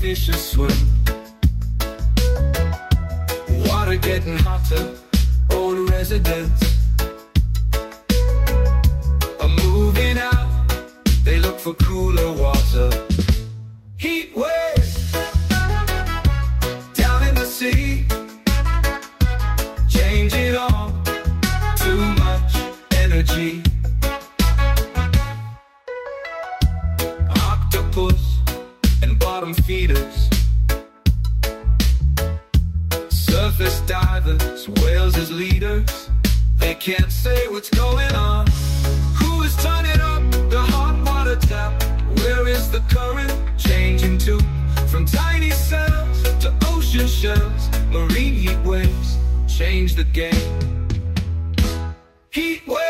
fish swim. Water getting hotter, old residents are moving out, they look for cooler water. Heat waves down in the sea, change it all, too much energy. Octopus and bottom feeders, surface divers, whales as leaders, they can't say what's going on. Who is turning up the hot water tap? Where is the current changing to? From tiny cells to ocean shells, marine heat waves change the game. Heat waves.